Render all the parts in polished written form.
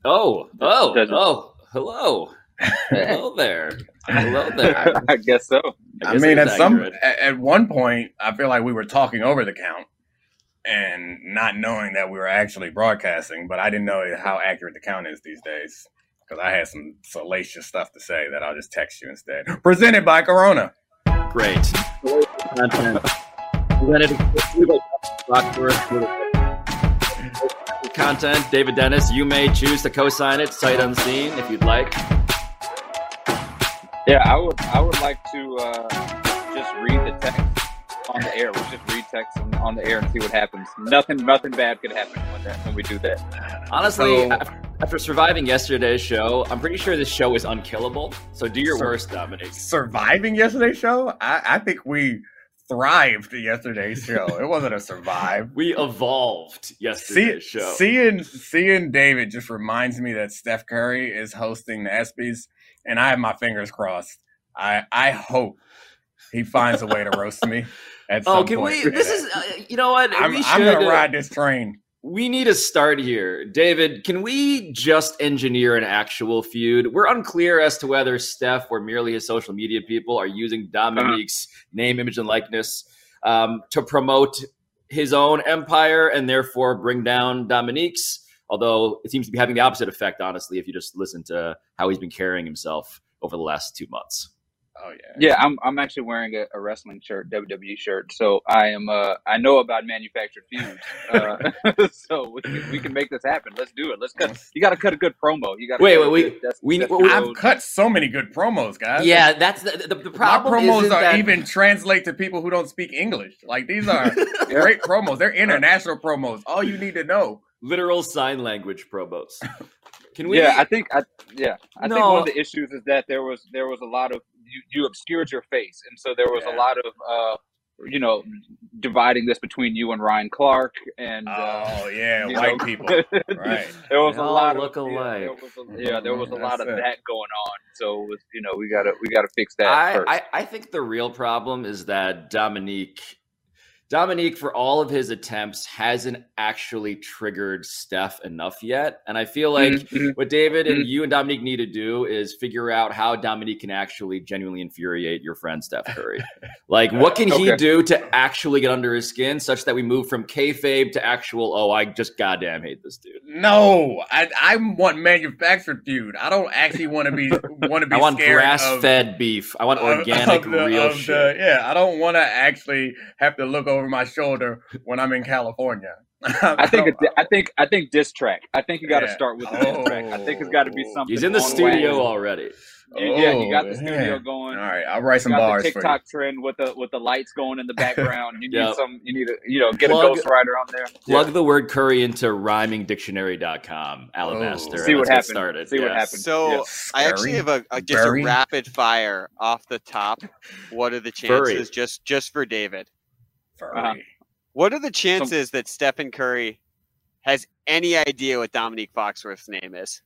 Hello. Hello there. Hello there. I guess so. I mean, at one point, I feel like we were talking over the count and not knowing that we were actually broadcasting, but I didn't know how accurate the count is these days because I had some salacious stuff to say that I'll just text you instead. Presented by Corona. Great. Content. David Dennis, you may choose to co-sign it sight unseen if you'd like. Yeah, I would like to just read the text on the air. We'll just read text on the air and see what happens. Nothing bad could happen when we do that. Honestly, after surviving yesterday's show, I'm pretty sure this show is unkillable. So do your worst, Dominic. Surviving yesterday's show? I think we thrived yesterday's show. It wasn't a survive. We evolved yesterday's show. Seeing David just reminds me that Steph Curry is hosting the ESPYs, and I have my fingers crossed. I hope he finds a way to roast me at some point. We? This is, you know what? I'm going to ride this train. We need a start here. David, can we just engineer an actual feud? We're unclear as to whether Steph or merely his social media people are using Dominique's name, image, and likeness to promote his own empire and therefore bring down Dominique's. Although it seems to be having the opposite effect, honestly, if you just listen to how he's been carrying himself over the last 2 months. Oh yeah. Yeah, I'm actually wearing a wrestling shirt, WWE shirt. So I am I know about manufactured feuds. So we can make this happen. Let's do it. Let's cut. You got to cut a good promo. You got to I've cut so many good promos, guys. Yeah, that's the problem. My promos are even translate to people who don't speak English. Like these are great promos. They're international promos. All you need to know. Literal sign language promos. Can we? Yeah, I think one of the issues is that there was a lot of you obscured your face, and so there was a lot of dividing this between you and Ryan Clark and white people. Right. There was they a lot look alike. There was a lot of that going on. So it was, we gotta fix that first. I think the real problem is that Dominique, for all of his attempts, hasn't actually triggered Steph enough yet. And I feel like what David and you and Dominique need to do is figure out how Dominique can actually genuinely infuriate your friend Steph Curry. Like, what can he do to actually get under his skin such that we move from kayfabe to actual, I just goddamn hate this dude. No, I want manufactured feud. I don't actually want to be I want grass-fed beef. I want organic, real shit. I don't want to actually have to look over my shoulder when I'm in California. I think diss track. I think you got to start with the diss track. I think it's got to be something. He's in the studio already. You got the studio going. All right, I'll write some bars the TikTok for you. trend with the lights going in the background. You need You need to get a ghostwriter on there. Plug the word curry into rhymingdictionary.com. Alabaster. See what happens. See what happens. So I actually have a rapid fire off the top. What are the chances? Just for David. What are the chances that Stephen Curry has any idea what Dominique Foxworth's name is?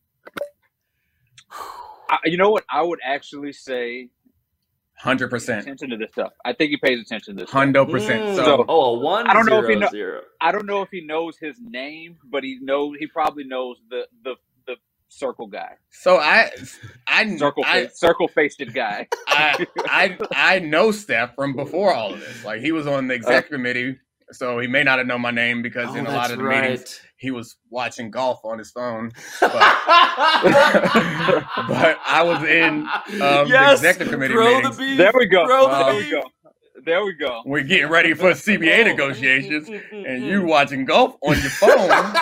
You know what? I would actually say 100% attention to this stuff. I think he pays attention to this. 100%. A 1 I don't know 0, if he 0. I don't know if he knows his name, but he probably knows the circle guy. So circle faced guy. I know Steph from before all of this. Like he was on the exec committee, so he may not have known my name because in a lot of the meetings he was watching golf on his phone. But I was in the executive committee meetings. There we go. There we go. We're getting ready for CBA negotiations, and you watching golf on your phone.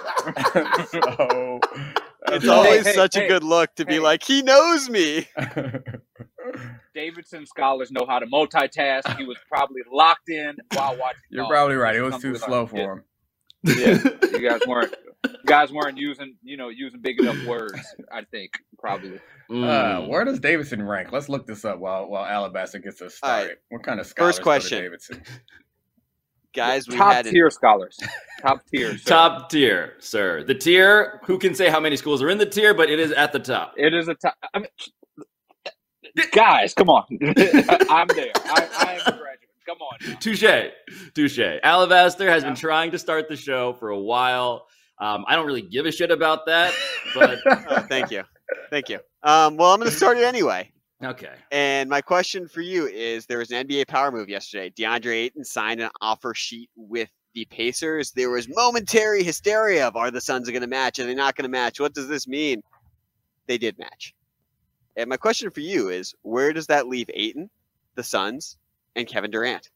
So it's always such a good look to be like, he knows me. Davidson scholars know how to multitask. He was probably locked in while watching. You're probably right. It was too slow for him. Yeah, you guys weren't using big enough words. I think probably. Where does Davidson rank? Let's look this up while Alabaster gets us started. Right. What kind of scholars First question, Davidson? Guys, top tier scholars. Top tier, sir. Top tier, sir. The tier. Who can say how many schools are in the tier? But it is at the top. It is a top. I mean, guys, come on. I'm there. I am a graduate. Come on. Touche. Alabaster has been trying to start the show for a while. I don't really give a shit about that. But thank you. Well, I'm going to start it anyway. Okay. And my question for you is: there was an NBA power move yesterday. DeAndre Ayton signed an offer sheet with the Pacers. There was momentary hysteria of, are the Suns going to match? Are they not going to match? What does this mean? They did match. And my question for you is: where does that leave Ayton, the Suns, and Kevin Durant?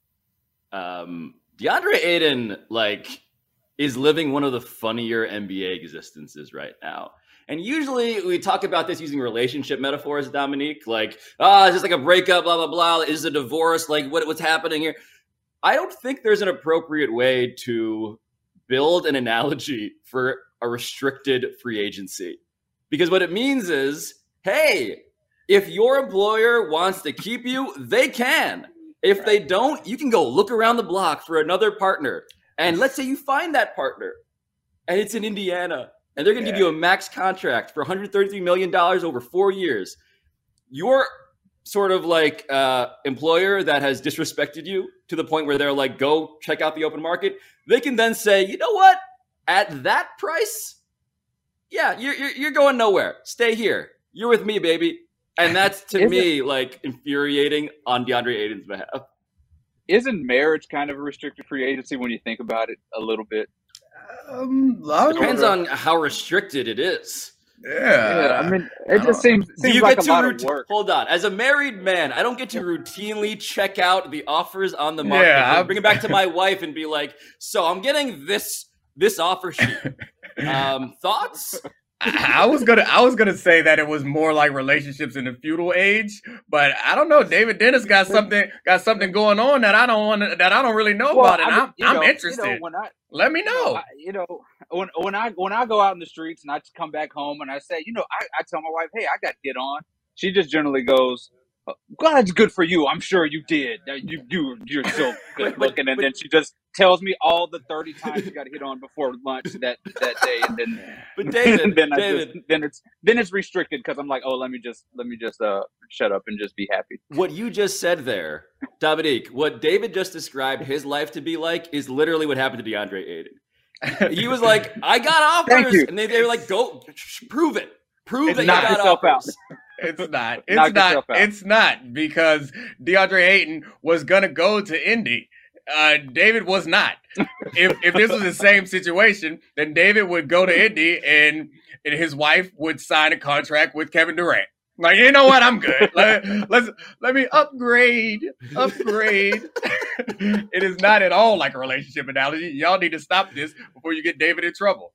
DeAndre Ayton, is living one of the funnier NBA existences right now. And usually we talk about this using relationship metaphors, Dominique, it's just like a breakup, blah, blah, blah. Is it a divorce? What's happening here? I don't think there's an appropriate way to build an analogy for a restricted free agency. Because what it means is, hey, if your employer wants to keep you, they can. If they don't, you can go look around the block for another partner. And let's say you find that partner and it's in Indiana and they're going to give you a max contract for $133 million over 4 years. Your sort of employer that has disrespected you to the point where they're like, go check out the open market. They can then say, you know what? At that price, yeah, you're going nowhere. Stay here. You're with me, baby. And that's, to me, infuriating on DeAndre Ayton's behalf. Isn't marriage kind of a restricted free agency when you think about it a little bit? Depends on how restricted it is. Yeah, I mean, it just seems like a lot of work. Hold on. As a married man, I don't get to routinely check out the offers on the market. Yeah, bring it back to my wife and be like, so I'm getting this offer sheet. Thoughts? I was gonna say that it was more like relationships in the feudal age, but I don't know. David Dennis got something going on that I don't really know about, and I'm interested. Let me know. When I go out in the streets and I come back home and I say, I tell my wife, hey, I got hit on. She just generally goes, "God, it's good for you. I'm sure you did. You're so good looking." And then she just tells me all the 30 times she got hit on before lunch that day, and then. But David, then it's restricted because I'm like, oh, let me just shut up and just be happy. What you just said there, Dominique, what David just described his life to be like is literally what happened to DeAndre Ayton. He was like, I got offers, and they were like, go prove it. Prove that you got offers. It's not. It's not, because DeAndre Ayton was gonna go to Indy. David was not. If this was the same situation, then David would go to Indy and his wife would sign a contract with Kevin Durant. Like, you know what? I'm good. Let me upgrade. It is not at all like a relationship analogy. Y'all need to stop this before you get David in trouble.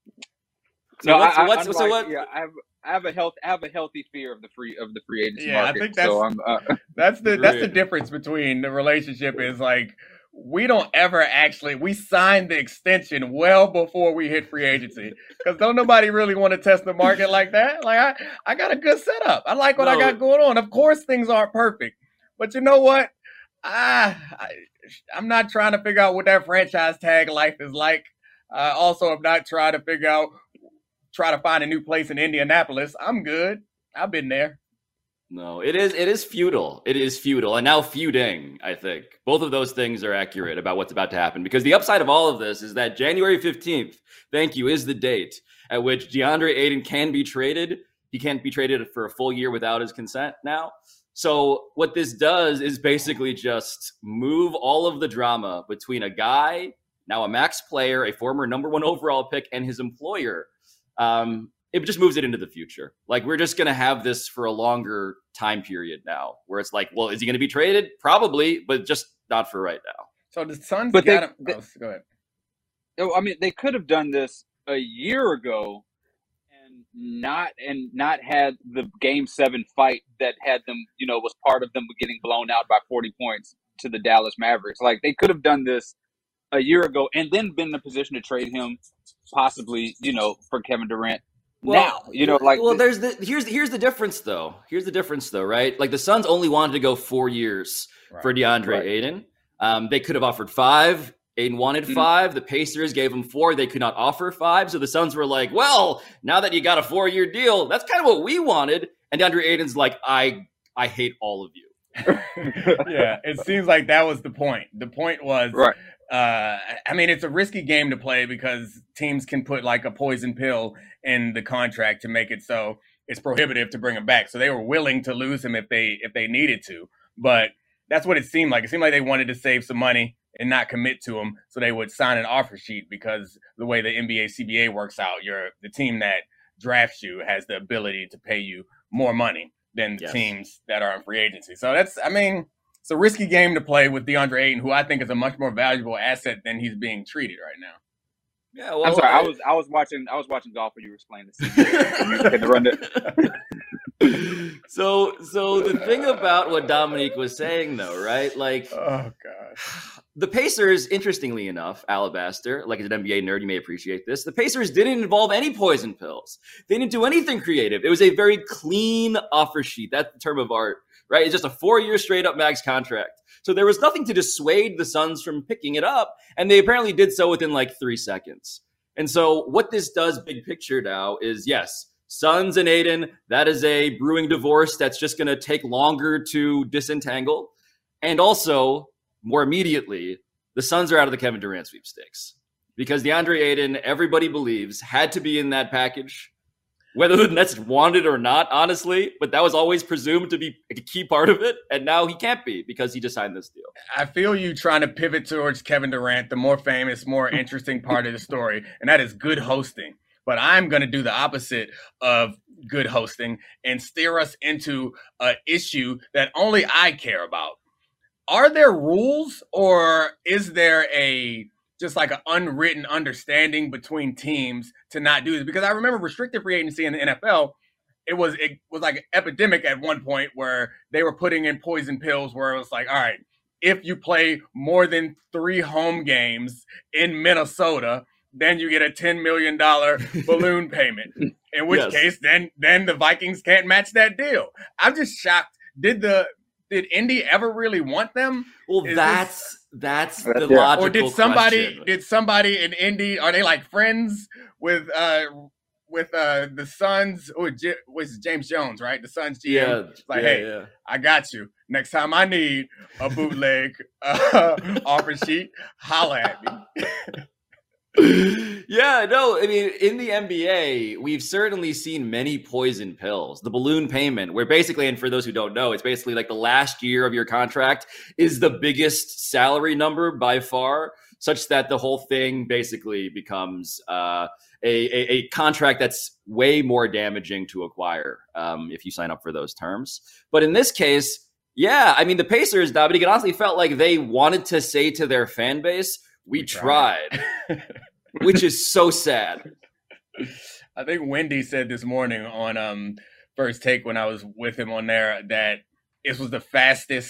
I have a healthy fear of the free agency market. I think that's the difference between the relationship is we don't ever we signed the extension well before we hit free agency, because don't nobody really want to test the market like that. I got a good setup. I like what I got going on. Of course things aren't perfect, but you know what? I'm not trying to figure out what that franchise tag life is like. Also, I'm not trying to find a new place in Indianapolis. I'm good. I've been there. No, it is feudal. It is feudal. And now feuding, I think. Both of those things are accurate about what's about to happen. Because the upside of all of this is that January 15th, is the date at which DeAndre Ayton can be traded. He can't be traded for a full year without his consent now. So what this does is basically just move all of the drama between a guy, now a max player, a former number 1 overall pick, and his employer. It just moves it into the future. We're just going to have this for a longer time period now, where it's well, is he going to be traded? Probably, but just not for right now. So the Suns got him. Go ahead. I mean, they could have done this a year ago and not had the Game 7 fight that had them, was part of them getting blown out by 40 points to the Dallas Mavericks. They could have done this a year ago and then been in a position to trade him possibly, for Kevin Durant. Well, here's the difference though. Here's the difference though, right? The Suns only wanted to go 4 years for DeAndre Ayton. They could have offered 5. Ayton wanted 5. The Pacers gave him 4. They could not offer 5. So the Suns were like, well, now that you got a 4-year deal, that's kind of what we wanted. And DeAndre Ayton's like, I hate all of you. Yeah, it seems like that was the point. The point was I mean, it's a risky game to play because teams can put like a poison pill in the contract to make it so it's prohibitive to bring him back. So they were willing to lose him if they needed to. But that's what it seemed like. It seemed like they wanted to save some money and not commit to him, so they would sign an offer sheet because the way the NBA CBA works out, the team that drafts you has the ability to pay you more money than the teams that are in free agency. So it's a risky game to play with DeAndre Ayton, who I think is a much more valuable asset than he's being treated right now. Yeah, well, I'm sorry. I was watching golf when you were explaining this. So the thing about what Dominique was saying, though, right? Like, oh gosh, the Pacers, interestingly enough, Alabaster, like as an NBA nerd, you may appreciate this. The Pacers didn't involve any poison pills. They didn't do anything creative. It was a very clean offer sheet. That's the term of art, right? It's just a 4-year straight up max contract. So there was nothing to dissuade the Suns from picking it up, and they apparently did so within like 3 seconds. And so what this does, big picture now, is yes, Suns and Ayton, that is a brewing divorce that's just going to take longer to disentangle. And also, more immediately, the Suns are out of the Kevin Durant sweepstakes because DeAndre Ayton, everybody believes, had to be in that package, whether the Nets wanted or not, honestly, but that was always presumed to be a key part of it. And now he can't be because he just signed this deal. I feel you trying to pivot towards Kevin Durant, the more famous, more interesting part of the story, and that is good hosting. But I'm going to do the opposite of good hosting and steer us into an issue that only I care about. Are there rules, or is there just like an unwritten understanding between teams to not do this? Because I remember restricted free agency in the NFL, it was like an epidemic at one point where they were putting in poison pills where it was like, all right, if you play more than 3 home games in Minnesota, then you get a $10 million balloon payment. In which case, then the Vikings can't match that deal. I'm just shocked. Did Indy ever really want them? Well, that's the logical or did somebody in Indy, are they like friends with the Suns? Or was James Jones, right? The Suns GM. Yeah, I got you. Next time I need a bootleg offer sheet, holla at me. Yeah, no, I mean, in the NBA, we've certainly seen many poison pills. The balloon payment, where basically, and for those who don't know, it's basically like the last year of your contract is the biggest salary number by far, such that the whole thing basically becomes a contract that's way more damaging to acquire if you sign up for those terms. But in this case, yeah, I mean, the Pacers, Dominic, it honestly felt like they wanted to say to their fan base, we tried. Which is so sad. I think Wendy said this morning on First Take when I was with him on there that this was the fastest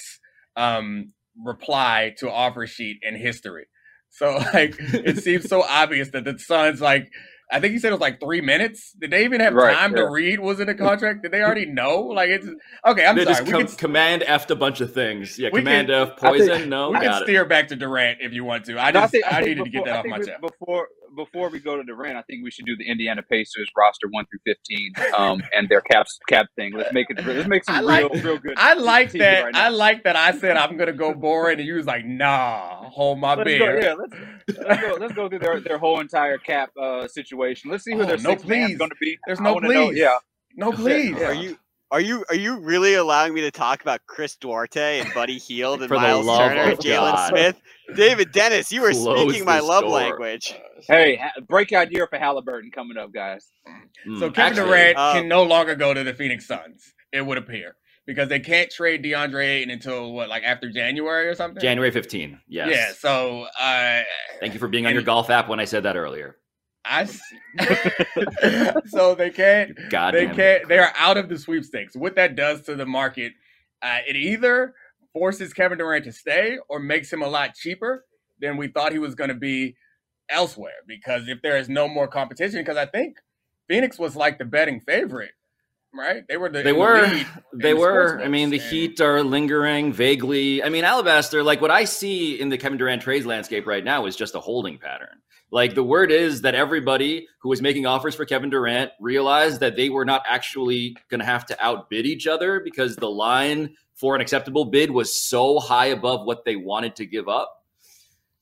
reply to an offer sheet in history. So like it seems so obvious that the Suns, like, I think he said it was like 3 minutes. Did they even have time to read? Was it a contract? Did they already know? Like, it's okay. I'm sorry. Just Command F'd a bunch of things. Yeah, Command F poison. We can steer back to Durant if you want to. I needed to get that off my chest. Before we go to Durant, I think we should do the Indiana Pacers roster 1 through 15 and their cap thing. Let's make some real good. I like that. Right, I like that. I said I'm gonna go boring, and you was like, nah, hold my beer. Let's go through their whole entire cap situation. Let's see who their sixth man's going to be. There's no please. No please. Yeah. Are you really allowing me to talk about Chris Duarte and Buddy Hield and Miles Turner and Jalen Smith? David Dennis, you were speaking my love language. Hey, breakout year for Halliburton coming up, guys. So Kevin Durant can no longer go to the Phoenix Suns, it would appear. Because they can't trade DeAndre Ayton until after January or something? January 15, yes. Yeah, so thank you for being on your golf app when I said that earlier. I see. So they can't. They are out of the sweepstakes. What that does to the market, it either forces Kevin Durant to stay or makes him a lot cheaper than we thought he was going to be elsewhere. Because if there is no more competition, because I think Phoenix was like the betting favorite, right? They were. I mean, the Heat are lingering vaguely. I mean, Alabaster, like what I see in the Kevin Durant trades landscape right now is just a holding pattern. Like the word is that everybody who was making offers for Kevin Durant realized that they were not actually going to have to outbid each other because the line for an acceptable bid was so high above what they wanted to give up.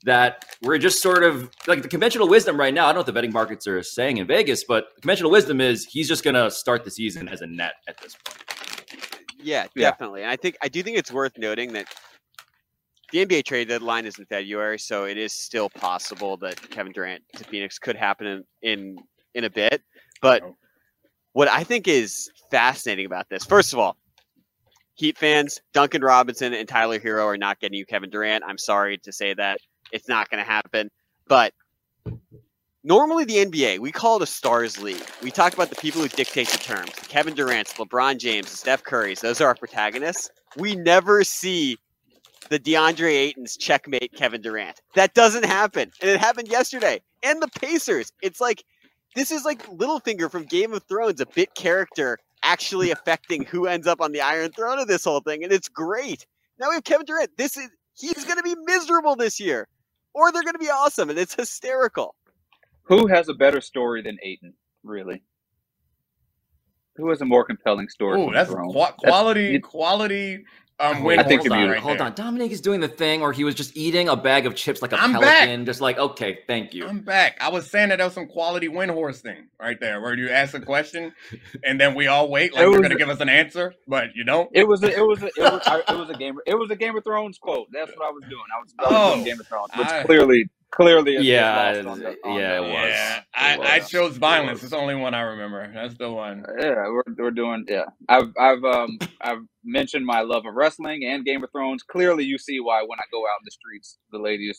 that we're just sort of like the conventional wisdom right now. I don't know what the betting markets are saying in Vegas, but the conventional wisdom is he's just going to start the season as a net at this point. Yeah, definitely. And I do think it's worth noting that the NBA trade deadline is in February, so it is still possible that Kevin Durant to Phoenix could happen in a bit. But what I think is fascinating about this, first of all, Heat fans, Duncan Robinson and Tyler Hero are not getting you Kevin Durant. I'm sorry to say that. It's not going to happen. But normally the NBA, we call it a stars league. We talk about the people who dictate the terms. The Kevin Durant's, LeBron James, Steph Curry's. Those are our protagonists. We never see the DeAndre Ayton's checkmate Kevin Durant. That doesn't happen. And it happened yesterday. And the Pacers. It's like, this is like Littlefinger from Game of Thrones, a bit character actually affecting who ends up on the Iron Throne of this whole thing. And it's great. Now we have Kevin Durant. He's going to be miserable this year. Or they're going to be awesome, and it's hysterical. Who has a better story than Ayton, really? Who has a more compelling story? Oh, that's quality. I think hold on. Dominique is doing the thing where he was just eating a bag of chips like a pelican. Back. Just like, okay, thank you. I'm back. I was saying that was some quality Windhorse thing right there, where you ask a question and then we all wait like you're going to give us an answer, but you don't. It was a Game of Thrones quote. That's what I was doing. I was doing Game of Thrones, which clearly. It was. I chose violence. It's the only one I remember. That's the one. Yeah, we're doing. Yeah, I've mentioned my love of wrestling and Game of Thrones. Clearly, you see why when I go out in the streets, the ladies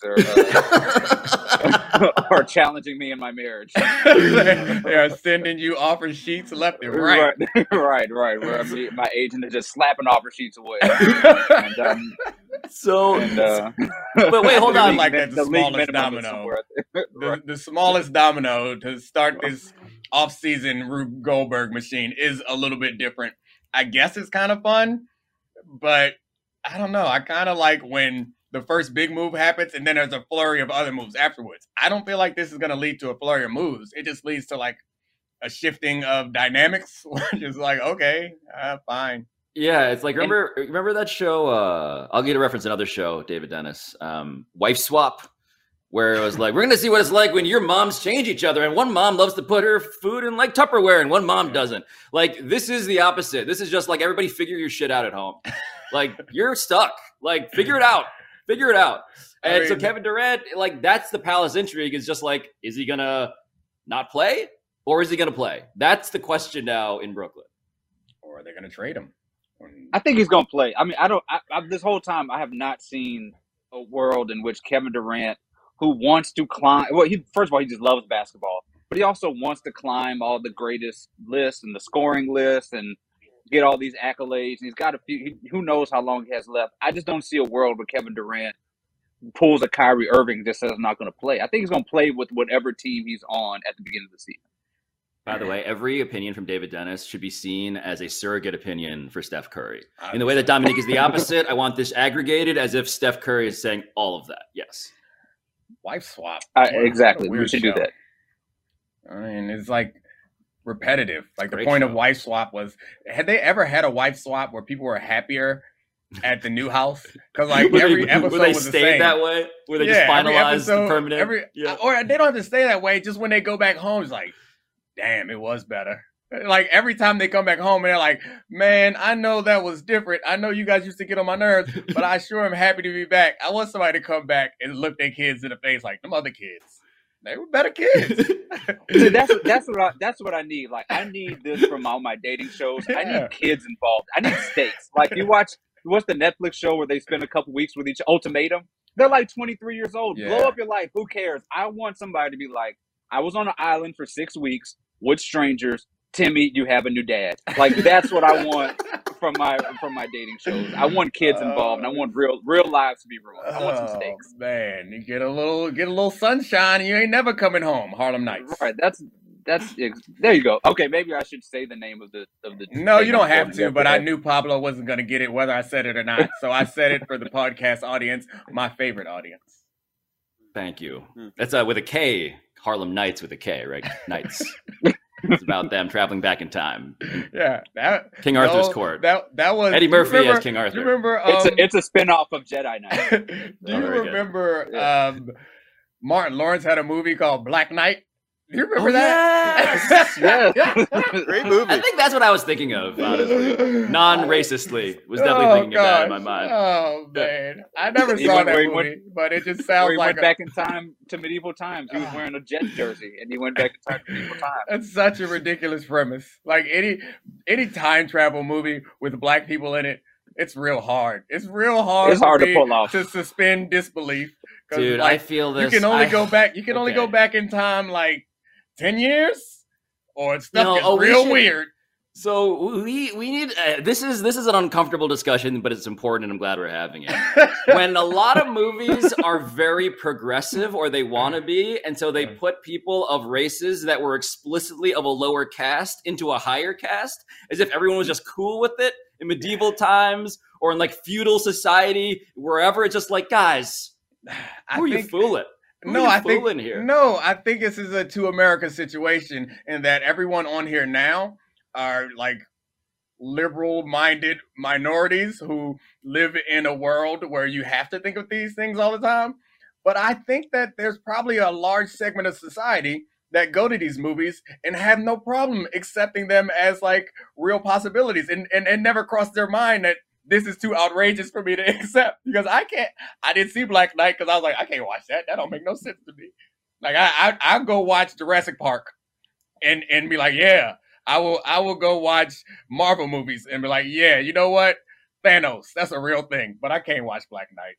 are challenging me in my marriage. They are sending you offer sheets left and right. Right. Where my agent is just slapping offer sheets away. But wait, hold on. Like that's the smallest domino. The smallest domino to start this off-season Rube Goldberg machine is a little bit different. I guess it's kind of fun, but I don't know. I kind of like when the first big move happens and then there's a flurry of other moves afterwards. I don't feel like this is going to lead to a flurry of moves. It just leads to like a shifting of dynamics, which is like, okay, fine. Yeah, it's like remember that show? I'll get a reference another show, David Dennis, Wife Swap, where it was like, we're gonna see what it's like when your moms change each other, and one mom loves to put her food in like Tupperware, and one mom doesn't. Like this is the opposite. This is just like everybody figure your shit out at home. Like you're stuck. Like figure it out. And so Kevin Durant, like that's the Palace intrigue. Is just like, is he gonna not play or is he gonna play? That's the question now in Brooklyn. Or are they gonna trade him? I think he's going to play. I mean, this whole time I have not seen a world in which Kevin Durant, who wants to climb, well, first of all, he just loves basketball, but he also wants to climb all the greatest lists and the scoring lists and get all these accolades. And he's got a few, who knows how long he has left. I just don't see a world where Kevin Durant pulls a Kyrie Irving and just says, I'm not going to play. I think he's going to play with whatever team he's on at the beginning of the season. By the way, every opinion from David Dennis should be seen as a surrogate opinion for Steph Curry. In the way that Dominique is the opposite, I want this aggregated as if Steph Curry is saying all of that. Yes. Wife swap. Exactly. We should do that. I mean, it's like repetitive. Like the point of wife swap was, had they ever had a wife swap where people were happier at the new house? Because like every episode was the same. That way? Where they just finalized the permanent? Or they don't have to stay that way. Just when they go back home, it's like, damn, it was better. Like every time they come back home and they're like, man, I know that was different. I know you guys used to get on my nerves, but I sure am happy to be back. I want somebody to come back and look their kids in the face like them other kids. They were better kids. See, that's what I need. Like I need this from all my dating shows. I need kids involved. I need stakes. Like you watch the Netflix show where they spend a couple weeks with each Ultimatum. They're like 23 years old. Yeah. Blow up your life. Who cares? I want somebody to be like, I was on an island for 6 weeks with strangers. Timmy, you have a new dad. Like that's what I want from my dating shows. I want kids involved. And I want real lives to be ruined. I want some stakes. Man, you get a little sunshine, and you ain't never coming home. Harlem Nights. Right. That's there you go. Okay, maybe I should say the name of the. No, you don't have to. But I knew Pablo wasn't going to get it, whether I said it or not. So I said it for the podcast audience, my favorite audience. Thank you. That's with a K. Harlem Nights with a K, right? Nights. It's about them traveling back in time. Yeah, King Arthur's court. That was Eddie Murphy as King Arthur. You remember? It's a spinoff of Jedi Knight. Do you remember? Martin Lawrence had a movie called Black Knight. Do you remember that? Yes. Great movie. I think that's what I was thinking of, honestly. Non-racistly. Was definitely thinking of that in my mind. Oh, man. I never saw that movie, but it just sounds he like... went back in time to medieval times. He was wearing a Jets jersey, and he went back in time to medieval times. That's such a ridiculous premise. Like, any time travel movie with black people in it, it's real hard. It's real hard. It's hard to pull off. To suspend disbelief. Dude, like, I feel this. You can only go back. You can only go back in time like 10 years, or stuff gets real weird. So we need. This is an uncomfortable discussion, but it's important, and I'm glad we're having it. When a lot of movies are very progressive, or they want to be, and so they put people of races that were explicitly of a lower caste into a higher caste, as if everyone was just cool with it in medieval times or in like feudal society, wherever. It's just like, guys, who are you fooling? I think this is a two America situation, in that everyone on here now are like liberal-minded minorities who live in a world where you have to think of these things all the time. But I think that there's probably a large segment of society that go to these movies and have no problem accepting them as like real possibilities, and never cross their mind that this is too outrageous for me to accept, because I didn't see Black Knight because I was like, I can't watch that. That don't make no sense to me. Like I'll go watch Jurassic Park and be like, yeah, I will go watch Marvel movies and be like, yeah, you know what? Thanos, that's a real thing, but I can't watch Black Knight.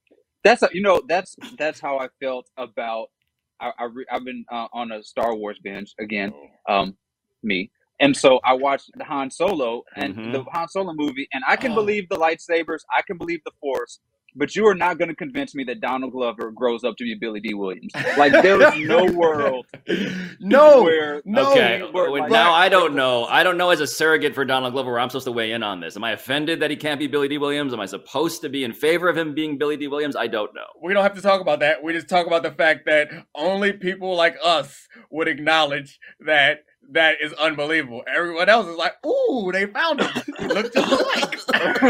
That's how I felt about, I've been on a Star Wars binge again, me. And so I watched the Han Solo and the Han Solo movie, and I can believe the lightsabers, I can believe the Force, but you are not going to convince me that Donald Glover grows up to be Billy D. Williams. Like, there is no world. No. Okay. Now I don't know. I don't know as a surrogate for Donald Glover where I'm supposed to weigh in on this. Am I offended that he can't be Billy D. Williams? Am I supposed to be in favor of him being Billy D. Williams? I don't know. We don't have to talk about that. We just talk about the fact that only people like us would acknowledge that is unbelievable. Everyone else is like, ooh, they found him. He looked just alike.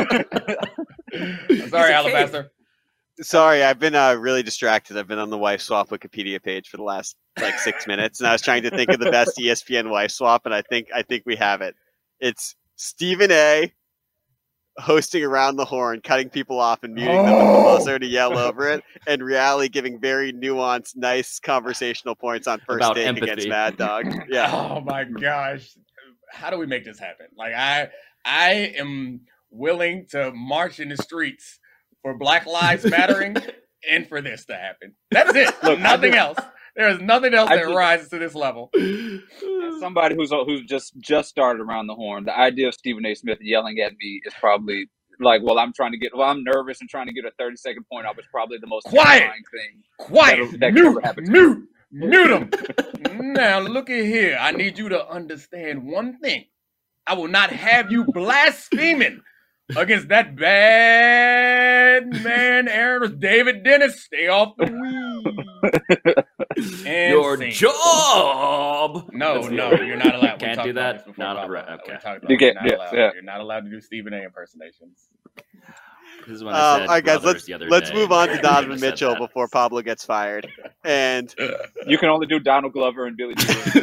Sorry, Alabaster. Sorry, I've been really distracted. I've been on the wife swap Wikipedia page for the last 6 minutes, and I was trying to think of the best ESPN wife swap, and I think we have it. It's Stephen A. hosting Around the Horn, cutting people off and muting them with the buzzer to yell over it, and Reale giving very nuanced, nice conversational points on First About Take empathy. against Mad Dog. Yeah. Oh my gosh. How do we make this happen? Like, I am willing to march in the streets for Black Lives Mattering and for this to happen. That's it. Look, nothing else. There's nothing else that rises to this level. As somebody who's just started Around the Horn, the idea of Stephen A. Smith yelling at me is probably like, I'm nervous and trying to get a 30-second point off. It's probably the most terrifying thing. Quiet. That could ever happen to me. Mute him. Now, look at here. I need you to understand one thing. I will not have you blaspheming against that bad man, Aaron David Dennis. Stay off the weed. Your job. No, you're not allowed. Can't do that. Okay. You're not allowed to do Stephen A. impersonations. This is when I said, all right, guys, let's move on to Donovan Mitchell that. before Pablo gets fired. And you can only do Donald Glover and Billy D.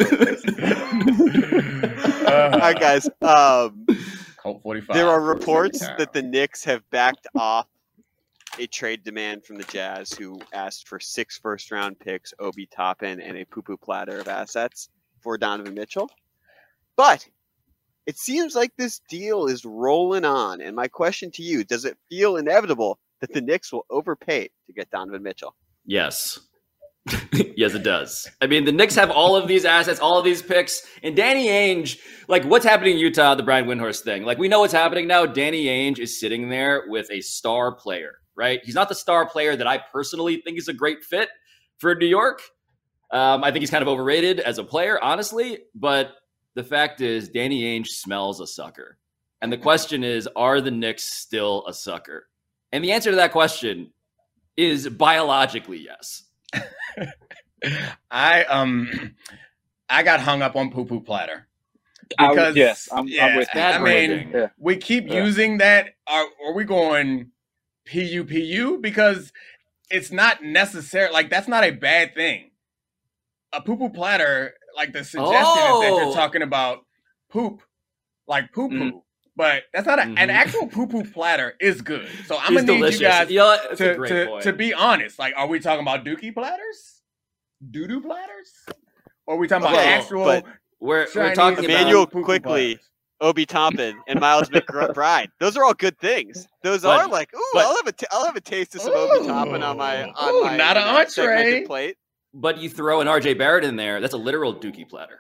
All right, guys. Colt 45. There are reports that the Knicks have backed off a trade demand from the Jazz, who asked for 6 first-round picks, Obi Toppin, and a poo-poo platter of assets for Donovan Mitchell. But it seems like this deal is rolling on. And my question to you, does it feel inevitable that the Knicks will overpay to get Donovan Mitchell? Yes. Yes, it does. I mean, the Knicks have all of these assets, all of these picks, and Danny Ainge, like, what's happening in Utah, the Brian Windhorst thing? Like, we know what's happening now. Danny Ainge is sitting there with a star player, right? He's not the star player that I personally think is a great fit for New York. I think he's kind of overrated as a player, honestly, but the fact is, Danny Ainge smells a sucker. And the question is, are the Knicks still a sucker? And the answer to that question is biologically yes. I got hung up on poo-poo platter. Because, I'm with you. I mean, we keep using that. Are we going PU? Because it's not necessary. Like, that's not a bad thing. A poo-poo platter, like the suggestion is that you're talking about poop, like poo-poo. But that's not an actual poo-poo platter is good. So I'm going to need you guys to be honest. Like, are we talking about dookie platters? Doo-doo platters? Or are we talking about actual... We're talking Emmanuel about Quickly, Obi Toppin, and Miles McBride. Those are all good things. Those are like, I'll have a taste of some Obi Toppin on my not an entree plate. But you throw an RJ Barrett in there, that's a literal dookie platter.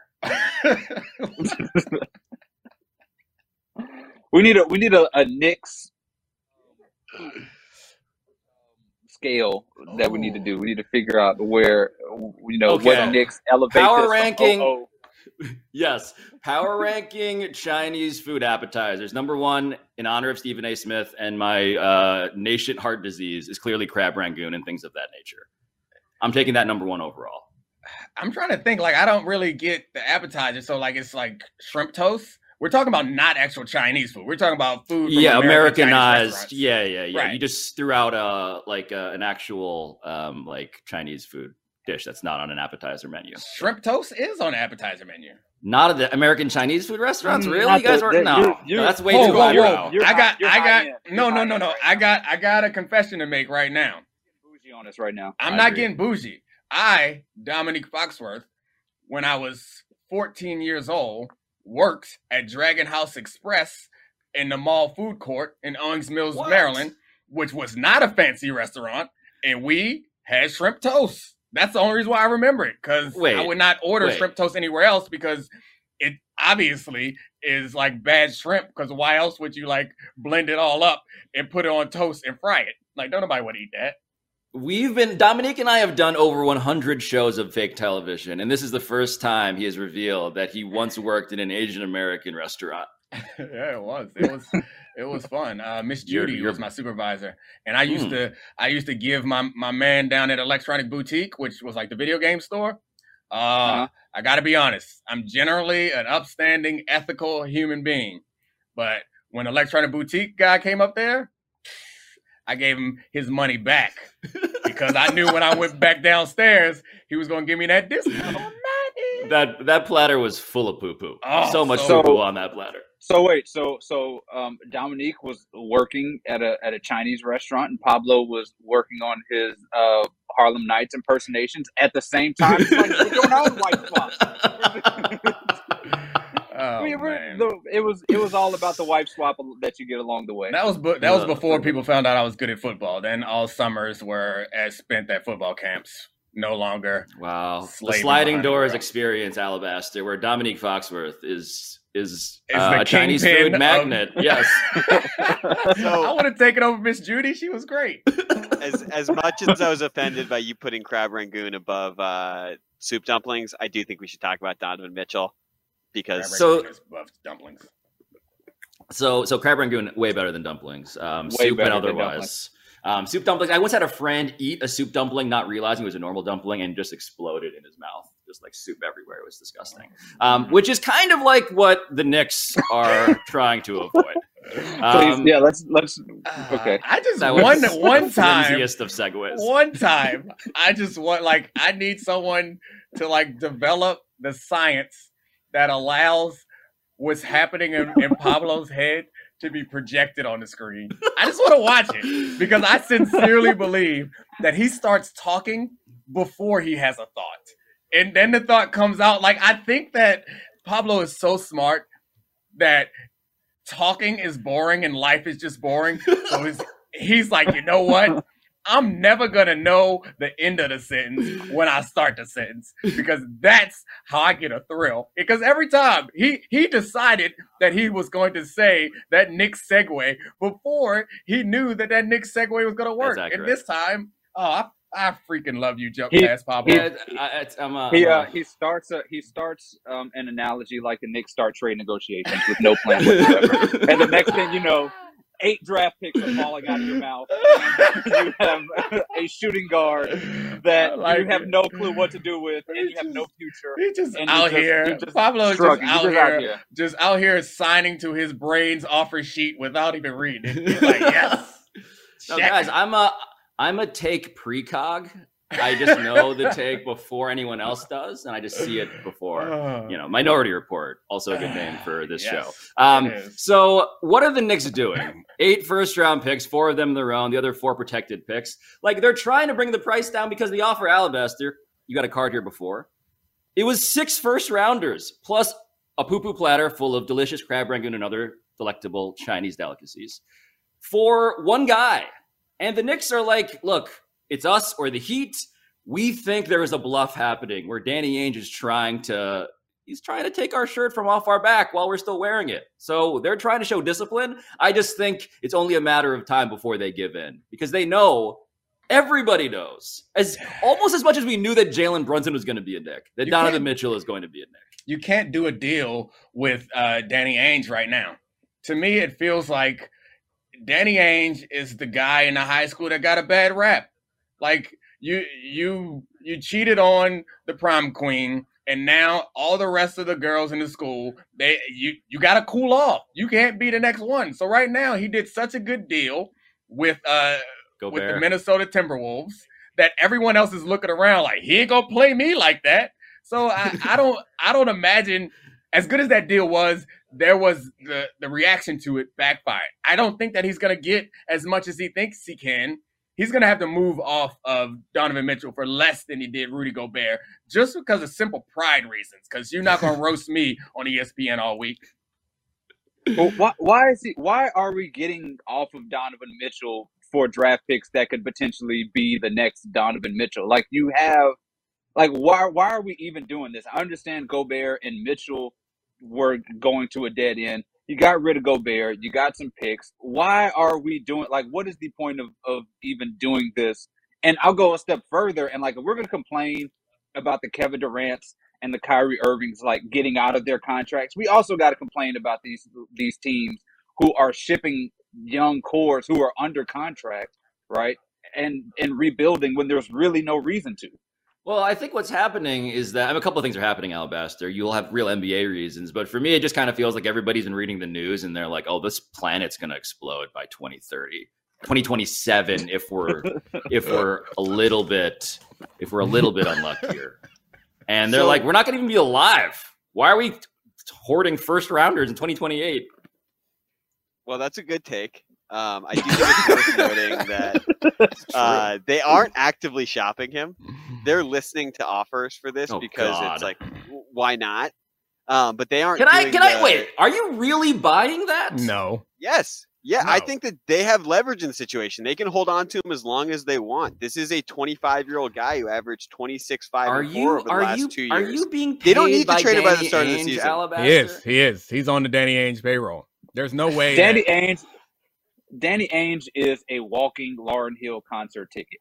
We need a Knicks scale that we need to do. We need to figure out where what Knicks elevate power ranking. Yes, power ranking Chinese food appetizers. Number 1, in honor of Stephen A. Smith and my nascent heart disease, is clearly crab rangoon and things of that nature. I'm taking that number 1 overall. I'm trying to think. Like, I don't really get the appetizer. So, like, it's like shrimp toast. We're talking about not actual Chinese food. We're talking about food from Americanized. Yeah. Right. You just threw out an actual like Chinese food dish that's not on an appetizer menu. Shrimp toast is on an appetizer menu. Not at the American Chinese food restaurants, really? You guys aren't? No, that's way too highbrow. No. I got a confession to make right now. Bougie on us right now. I'm not getting bougie. Dominique Foxworth, when I was 14 years old, worked at Dragon House Express in the mall food court in Owings Mills, Maryland, which was not a fancy restaurant, and we had shrimp toast. That's the only reason why I remember it, because I would not order shrimp toast anywhere else, because it obviously is like bad shrimp, because why else would you like blend it all up and put it on toast and fry it? Like, don't nobody want to eat that. Dominique and I have done over 100 shows of fake television, and this is the first time he has revealed that he once worked in an Asian American restaurant. Yeah, it was. It was fun. Miss Judy was my supervisor, and I used to give my man down at Electronic Boutique, which was like the video game store. I got to be honest. I'm generally an upstanding, ethical human being, but when Electronic Boutique guy came up there, I gave him his money back because I knew when I went back downstairs, he was going to give me that discount on money. That platter was full of poo-poo. So much poo-poo on that platter. So wait, so Dominique was working at a Chinese restaurant, and Pablo was working on his Harlem Nights impersonations at the same time. It's like, we're doing our white swap. It was all about the wife swap that you get along the way. That was before people found out I was good at football. Then all summers were spent at football camps. No longer. Wow. The sliding doors experience, Alabaster, where Dominique Foxworth is a Chinese food magnet. Yes. So, I would have taken over Miss Judy. She was great. As much as I was offended by you putting crab rangoon above soup dumplings, I do think we should talk about Donovan Mitchell. Because dumplings. So crab rangoon way better than dumplings. Soup and otherwise. Soup dumplings. I once had a friend eat a soup dumpling, not realizing it was a normal dumpling, and just exploded in his mouth, just like soup everywhere. It was disgusting. Which is kind of like what the Knicks are trying to avoid. Let's. Okay. I just one time. Flimsiest of segues. One time, I just want I need someone to develop the science that allows what's happening in Pablo's head to be projected on the screen. I just want to watch it because I sincerely believe that he starts talking before he has a thought. And then the thought comes out. I think that Pablo is so smart that talking is boring and life is just boring. So he's like, you know what? I'm never going to know the end of the sentence when I start the sentence because that's how I get a thrill. Because every time he decided that he was going to say that Knicks segue before he knew that Knicks segue was going to work. And this time, I freaking love you, jump past Pablo. He starts an analogy like the Knicks start trade negotiations with no plan whatsoever. And the next thing you know, 8 draft picks are falling out of your mouth. You have a shooting guard that you have no clue what to do with, and you have no future. He's just out here. Pablo is just out here signing to his brain's offer sheet without even reading it. He's like, yes. No, guys, I'm a take precog. I just know the take before anyone else does, and I just see it before. Minority Report, also a good name for this show. So what are the Knicks doing? 8 first-round picks, 4 of them their own, the other 4 protected picks. Like, they're trying to bring the price down because the offer Alabaster, you got a card here before, it was 6 first-rounders, plus a poo-poo platter full of delicious crab rangoon and other delectable Chinese delicacies for one guy. And the Knicks are like, look, it's us or the Heat. We think there is a bluff happening where Danny Ainge is trying to take our shirt from off our back while we're still wearing it. So they're trying to show discipline. I just think it's only a matter of time before they give in because they know, everybody knows, almost as much as we knew that Jalen Brunson was going to be a Knick, that Donovan Mitchell is going to be a Knick. You can't do a deal with Danny Ainge right now. To me, it feels like Danny Ainge is the guy in the high school that got a bad rap. Like you cheated on the prom queen, and now all the rest of the girls in the school, you got to cool off. You can't be the next one. So right now, he did such a good deal with the Minnesota Timberwolves that everyone else is looking around like he ain't gonna play me like that. So I don't imagine, as good as that deal was, there was the reaction to it backfired. I don't think that he's gonna get as much as he thinks he can. He's going to have to move off of Donovan Mitchell for less than he did Rudy Gobert, just because of simple pride reasons, because you're not going to roast me on ESPN all week. Well, why are we getting off of Donovan Mitchell for draft picks that could potentially be the next Donovan Mitchell? Like, why are we even doing this? I understand Gobert and Mitchell were going to a dead end. You got rid of Gobert. You got some picks. Why are we doing, what is the point of even doing this? And I'll go a step further. And, if we're going to complain about the Kevin Durant's and the Kyrie Irvings, getting out of their contracts, we also got to complain about these teams who are shipping young cores who are under contract, right? And rebuilding when there's really no reason to. Well, I think what's happening is that a couple of things are happening, Alabaster. You'll have real NBA reasons, but for me, it just kind of feels like everybody's been reading the news and they're like, "Oh, this planet's going to explode by 2030, 2027 if we're a little bit unluckier." And they're like, "We're not going to even be alive. Why are we hoarding first rounders in 2028?" Well, that's a good take. I do think it's worth noting that they aren't actively shopping him. They're listening to offers for this because it's like, why not? But they aren't. Wait, are you really buying that? No. Yes. Yeah, no. I think that they have leverage in the situation. They can hold on to him as long as they want. This is a 25-year-old guy who averaged 26, 5, and 4 over the last 2 years. Are you being paid? They don't need to trade him by the start of the season. Alabaster? He is. He's on the Danny Ainge payroll. There's no way. Danny Ainge is a walking Lauryn Hill concert ticket.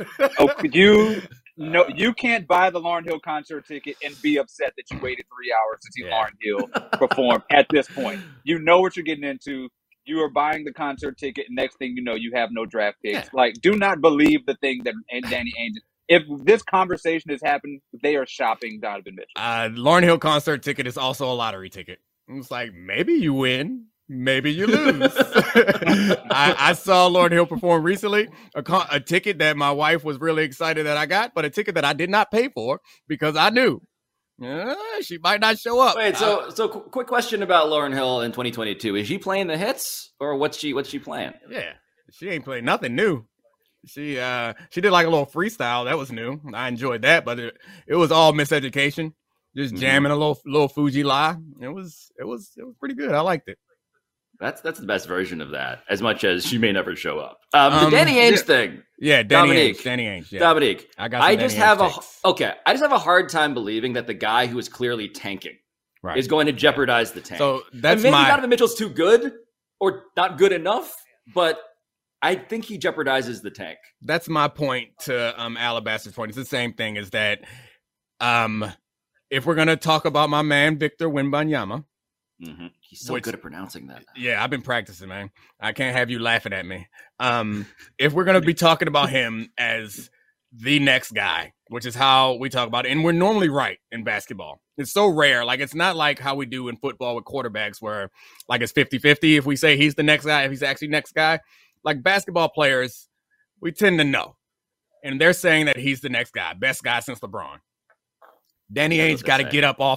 You can't buy the Lauryn Hill concert ticket and be upset that you waited 3 hours to see Lauryn Hill perform at this point. You know what you're getting into. You are buying the concert ticket, and next thing you know, you have no draft picks. Yeah. Do not believe the thing that Danny Ainge. If this conversation has happened, they are shopping Donovan Mitchell. Lauryn Hill concert ticket is also a lottery ticket. It's like, maybe you win, maybe you lose. I saw Lauryn Hill perform recently, a ticket that my wife was really excited that I got, but a ticket that I did not pay for because I knew she might not show up. Wait, so quick question about Lauryn Hill in 2022. Is she playing the hits or what's she playing? Yeah, she ain't playing nothing new. She did like a little freestyle. That was new. I enjoyed that, but it was all miseducation. Just jamming a little Fuji lie. It was pretty good. I liked it. That's the best version of that, as much as she may never show up. The Danny Ainge thing. Yeah, Danny Ainge. Yeah. Dominique, I just have a hard time believing that the guy who is clearly tanking is going to jeopardize the tank. So that's maybe Donovan Mitchell's too good or not good enough, but I think he jeopardizes the tank. That's my point to Alabaster's point. It's the same thing as that. If we're gonna talk about my man Victor Wembanyama, Mm-hmm. He's so good at pronouncing that. Yeah, I've been practicing, man. I can't have you laughing at me. If we're going to be talking about him as the next guy, which is how we talk about it, and we're normally right in basketball. It's so rare. Like, it's not like how we do in football with quarterbacks where, like, it's 50-50 if we say he's the next guy, if he's actually next guy. Like, basketball players, we tend to know. And they're saying that he's the next guy, best guy since LeBron. Danny Ainge got to get up off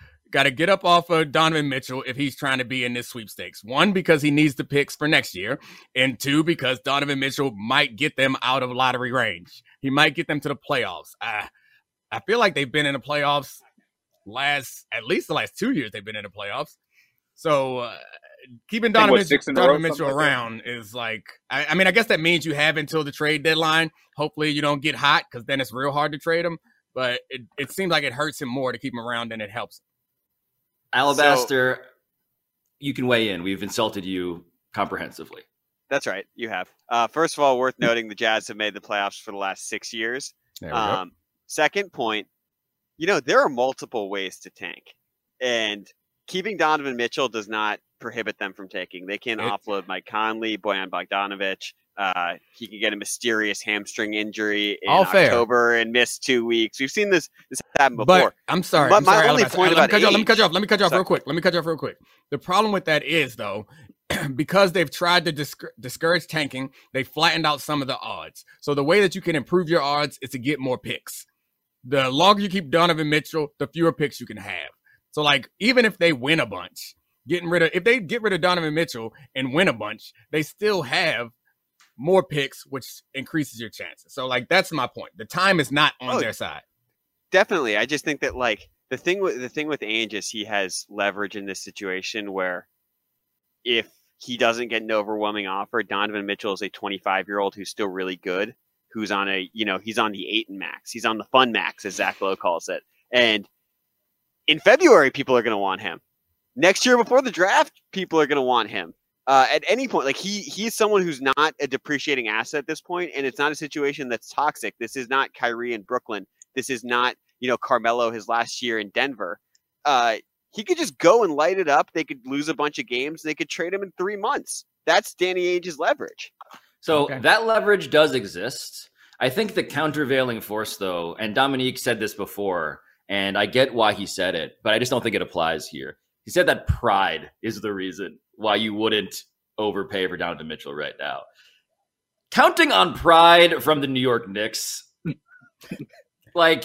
of Donovan Mitchell if he's trying to be in this sweepstakes. One, because he needs the picks for next year. And two, because Donovan Mitchell might get them out of lottery range. He might get them to the playoffs. I feel like they've been in the playoffs at least the last 2 years they've been in the playoffs. So keeping Donovan Mitchell around is like, I mean, I guess that means you have until the trade deadline. Hopefully you don't get hot because then it's real hard to trade him. But it seems like it hurts him more to keep him around than it helps him. Alabaster, you can weigh in. We've insulted you comprehensively. That's right. You have. First of all, worth noting the Jazz have made the playoffs for the last 6 years. There we go. Second point, there are multiple ways to tank. And keeping Donovan Mitchell does not prohibit them from tanking. They can offload Mike Conley, Bojan Bogdanovic. He can get a mysterious hamstring injury in October and miss 2 weeks. We've seen this happen before. But I'm sorry. But my only point about let me cut you off real quick. The problem with that is, though, because they've tried to discourage tanking, they flattened out some of the odds. So the way that you can improve your odds is to get more picks. The longer you keep Donovan Mitchell, the fewer picks you can have. So, like, even if they win a bunch, if they get rid of Donovan Mitchell and win a bunch, they still have more picks, which increases your chances. So, like, that's my point. The time is not on their side. Definitely. I just think that, like, the thing with Ainge is he has leverage in this situation where if he doesn't get an overwhelming offer, Donovan Mitchell is a 25-year-old who's still really good, who's on he's on the Ayton max. He's on the fun max, as Zach Lowe calls it. And in February, people are going to want him. Next year before the draft, people are going to want him. At any point, like he's someone who's not a depreciating asset at this point, and it's not a situation that's toxic. This is not Kyrie in Brooklyn. This is not, Carmelo his last year in Denver. He could just go and light it up. They could lose a bunch of games. They could trade him in 3 months. That's Danny Ainge's leverage. So that leverage does exist. I think the countervailing force, though, and Dominique said this before, and I get why he said it, but I just don't think it applies here. He said that pride is the reason why you wouldn't overpay for Donovan Mitchell right now. Counting on pride from the New York Knicks, no.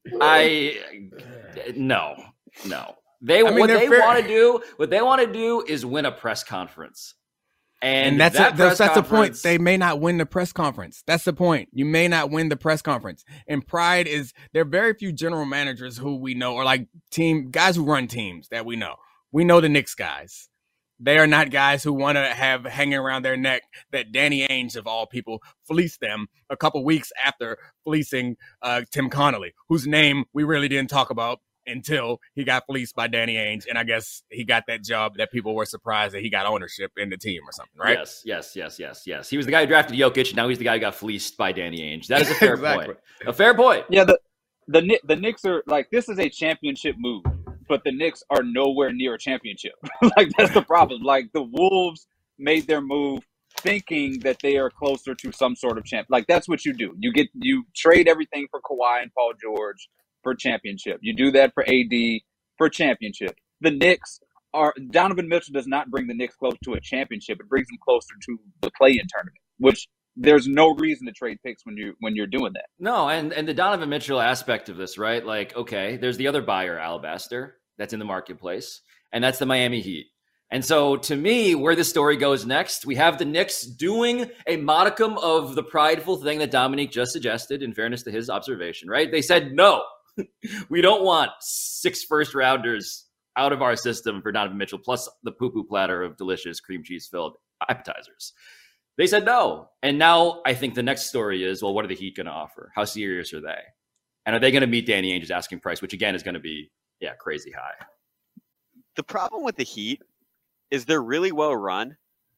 What they want to do is win a press conference. And that's the point. They may not win the press conference. That's the point. You may not win the press conference. And pride is, there are very few general managers who we know, or like guys who run teams that we know. We know the Knicks guys. They are not guys who want to have hanging around their neck that Danny Ainge, of all people, fleeced them a couple weeks after fleecing Tim Connolly, whose name we really didn't talk about until he got fleeced by Danny Ainge. And I guess he got that job that people were surprised that he got ownership in the team or something, right? Yes. He was the guy who drafted Jokic. Now he's the guy who got fleeced by Danny Ainge. That is a fair point. A fair point. Yeah, the Knicks are like, this is a championship move, but the Knicks are nowhere near a championship. Like, that's the problem. Like, the Wolves made their move thinking that they are closer to some sort of champ. Like, that's what you do. You trade everything for Kawhi and Paul George for championship. You do that for AD for championship. The Knicks Donovan Mitchell does not bring the Knicks close to a championship. It brings them closer to the play-in tournament, which there's no reason to trade picks when you're doing that. No, and the Donovan Mitchell aspect of this, right? Like, okay, there's the other buyer, Alabaster, that's in the marketplace, and that's the Miami Heat. And so, to me, where the story goes next, we have the Knicks doing a modicum of the prideful thing that Dominique just suggested, in fairness to his observation, right? They said, no, we don't want 6 first-rounders out of our system for Donovan Mitchell, plus the poo-poo platter of delicious cream cheese-filled appetizers. They said no. And now I think the next story is, well, what are the Heat going to offer? How serious are they? And are they going to meet Danny Ainge's asking price, which, again, is going to be, crazy high. The problem with the Heat is they're really well run,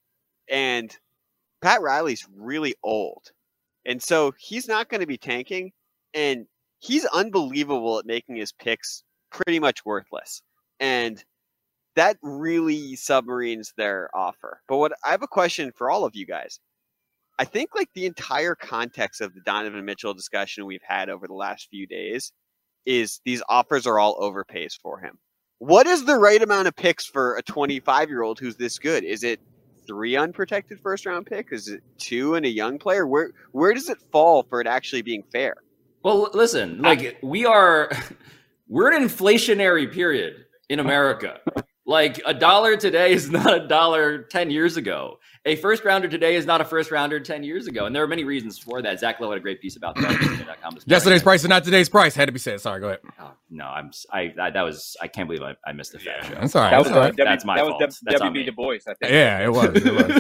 and Pat Riley's really old. And so he's not going to be tanking, and he's unbelievable at making his picks pretty much worthless. And that really submarines their offer. But I have a question for all of you guys. I think like the entire context of the Donovan Mitchell discussion we've had over the last few days is these offers are all overpays for him. What is the right amount of picks for a 25-year-old who's this good? Is it 3 unprotected first-round picks? Is it 2 and a young player? Where does it fall for it actually being fair? Well, listen, like we're in an inflationary period in America. Like $1 today is not $1 10 years ago. A first rounder today is not a first rounder 10 years ago. And there are many reasons for that. Zach Lowe had a great piece about that. Yesterday's price is not today's price. Had to be said. Sorry, go ahead. Oh, no, I can't believe I missed the fact show. That's all right. That's my fault. That's WB Du Bois, I think. Yeah, it was.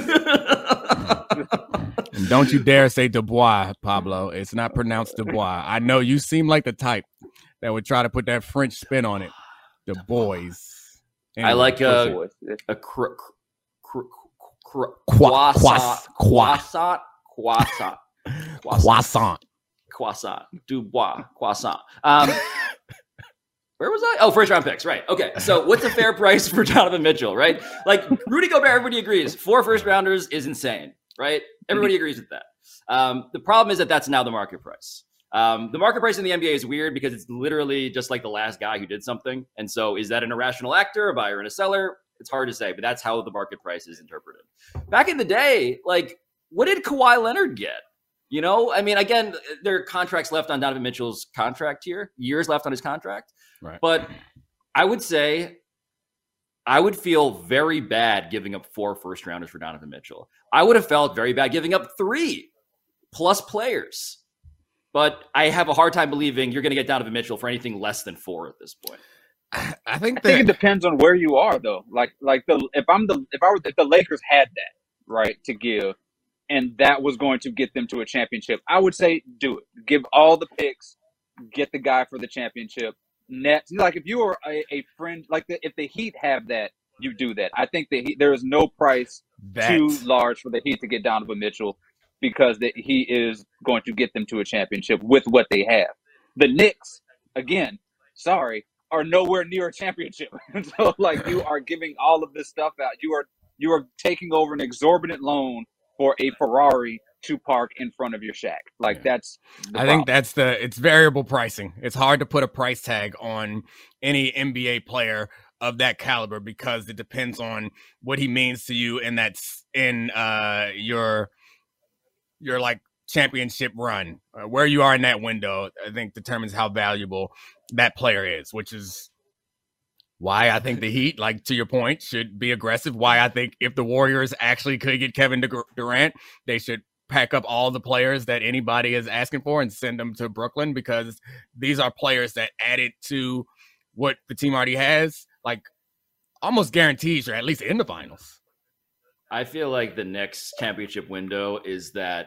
And don't you dare say Dubois, Pablo. It's not pronounced Dubois. I know you seem like the type that would try to put that French spin on it. Du Bois. Anyway, I like a croissant. Dubois croissant. Where was I? Oh, first round picks. Right. Okay. So what's a fair price for Donovan Mitchell? Right. Like Rudy Gobert, everybody agrees 4 first rounders is insane. Right. Everybody agrees with that. The problem is that that's now the market price. The market price in the NBA is weird because it's literally just like the last guy who did something. And so is that an irrational actor, a buyer and a seller? It's hard to say, but that's how the market price is interpreted. Back in the day, like, what did Kawhi Leonard get? You know, I mean, again, there are contracts left on Donovan Mitchell's contract here, years left on his contract. Right. But I would say I would feel very bad giving up 4 first rounders for Donovan Mitchell. I would have felt very bad giving up 3 plus players. But I have a hard time believing you're going to get Donovan Mitchell for anything less than 4 at this point. I think it depends on where you are, though. If the Lakers had that right to give, and that was going to get them to a championship, I would say do it. Give all the picks, get the guy for the championship. Nets, like if you were a friend, like if the Heat have that, you do that. I think there is no price too large for the Heat to get Donovan Mitchell because he is going to get them to a championship with what they have. The Knicks, again, are nowhere near a championship. So, like, you are giving all of this stuff out. You are taking over an exorbitant loan for a Ferrari to park in front of your shack. Like, that's the problem. Think it's variable pricing. It's hard to put a price tag on any NBA player of that caliber because it depends on what he means to you, and that's in your like championship run. Where you are in that window, I think determines how valuable that player is, which is why I think the Heat, like to your point, should be aggressive. Why I think if the Warriors actually could get Kevin Durant, they should pack up all the players that anybody is asking for and send them to Brooklyn, because these are players that added to what the team already has, like almost guarantees you're at least in the finals. I feel like the next championship window is that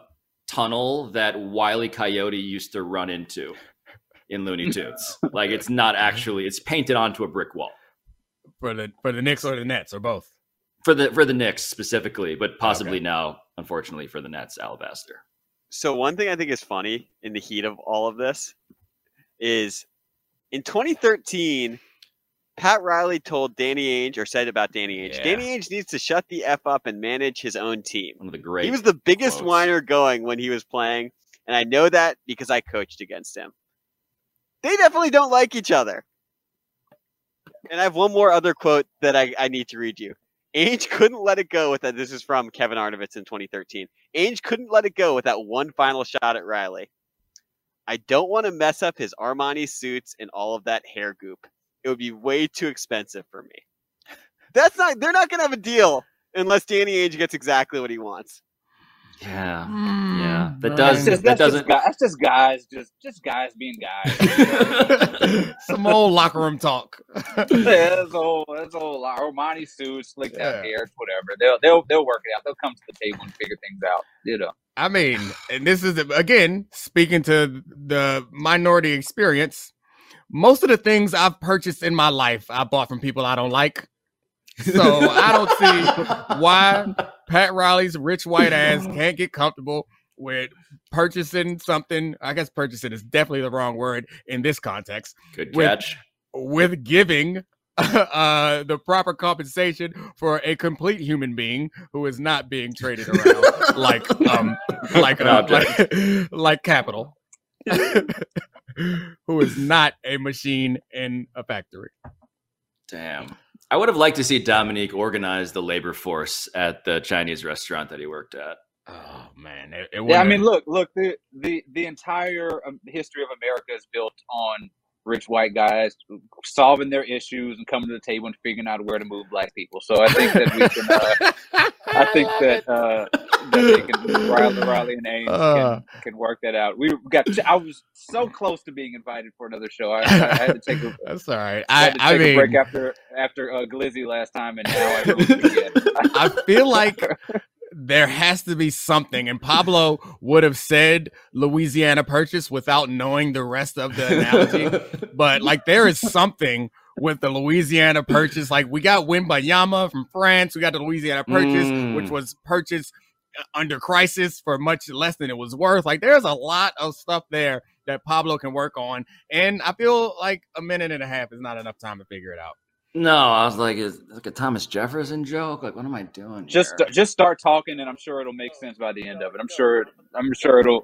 tunnel that Wile E. Coyote used to run into in Looney Tunes. Like, it's not actually, it's painted onto a brick wall. For the Knicks or the Nets or both? For the Knicks specifically, but possibly now, unfortunately, for the Nets, alabaster. So one thing I think is funny in the heat of all of this is in 2013, Pat Riley told Danny Ainge, or said about Danny Ainge, Danny Ainge needs to shut the F up and manage his own team. One of the great He was the biggest quotes. whiner going when he was playing, and I know that because I coached against him. They definitely don't like each other. And I have one more other quote that I need to read you. Ainge couldn't let it go with that. This is from Kevin Arnovitz in 2013. Ainge couldn't let it go with that one final shot at Riley. I don't want to mess up his Armani suits and all of that hair goop. It would be way too expensive for me. They're not going to have a deal unless Danny Ainge gets exactly what he wants. Yeah. Yeah. That's just guys being guys. Some old locker room talk. That's old Armani suits, slicked out hair, whatever. They'll work it out. They'll come to the table and figure things out. You know. I mean, and this is again speaking to the minority experience. Most of the things I've purchased in my life, I bought from people I don't like. So I don't see why Pat Riley's rich white ass can't get comfortable with purchasing something. I guess purchasing is definitely the wrong word in this context. Good catch. With giving the proper compensation for a complete human being who is not being traded around like capital, who is not a machine in a factory. Damn. I would have liked to see Dominique organize the labor force at the Chinese restaurant that he worked at. Oh man, I mean, look. The entire history of America is built on rich white guys solving their issues and coming to the table and figuring out where to move black people. So I think that we can. I think that they can Riley and Ames can work that out. I was so close to being invited for another show. I had to take a. That's all right. I mean, a break after Glizzy last time, and now I really forget. I feel like there has to be something, and Pablo would have said Louisiana Purchase without knowing the rest of the analogy. But like, there is something with the Louisiana Purchase. Like, we got Wembanyama from France. We got the Louisiana Purchase, which was purchased under crisis for much less than it was worth. Like, there's a lot of stuff there that Pablo can work on. And I feel like a minute and a half is not enough time to figure it out. No, I was like, it's like a Thomas Jefferson joke. Like, what am I doing? Just start talking, and I'm sure it'll make sense by the end of it. I'm sure it'll.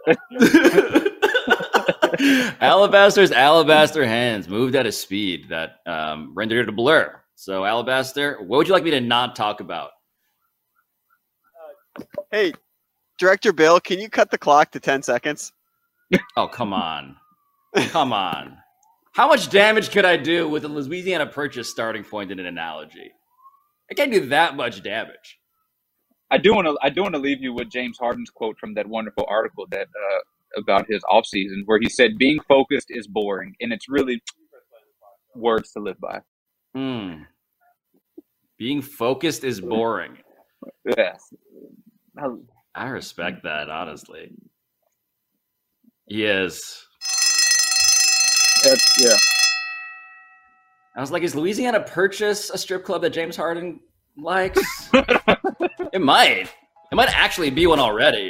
Alabaster's alabaster hands moved at a speed that rendered it a blur. So, Alabaster, what would you like me to not talk about? Hey, Director Bill, can you cut the clock to 10 seconds? Oh, come on. Come on. How much damage could I do with a Louisiana Purchase starting point in an analogy? I can't do that much damage. I do want to leave you with James Harden's quote from that wonderful article that about his offseason, where he said, "Being focused is boring," and it's really words to live by. Being focused is boring. Yes, I respect that, honestly. He is. Yeah. I was like, is Louisiana Purchase a strip club that James Harden likes? It might. It might actually be one already.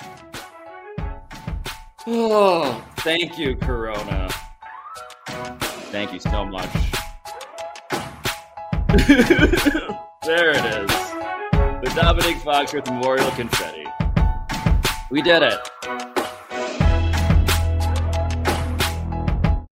Oh, thank you, Corona. Thank you so much. There it is. The Dominique Foxworth Memorial Confetti. We did it.